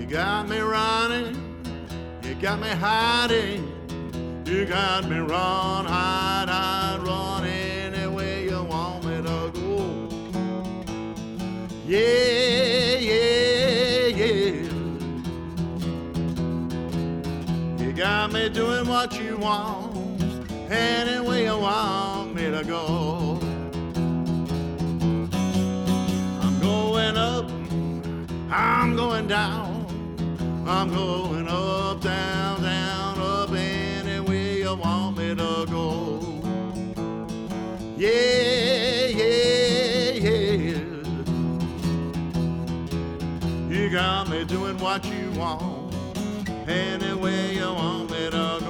got me running, you got me hiding, you got me run, hide, run anywhere you want me to go. Yeah, yeah, yeah. You got me doing what you want, anywhere you want me to go. I'm going up, I'm going down, I'm going up, down, down, up, anywhere you want me to go. Yeah, yeah, yeah. You got me doing what you want, anywhere you want me to go.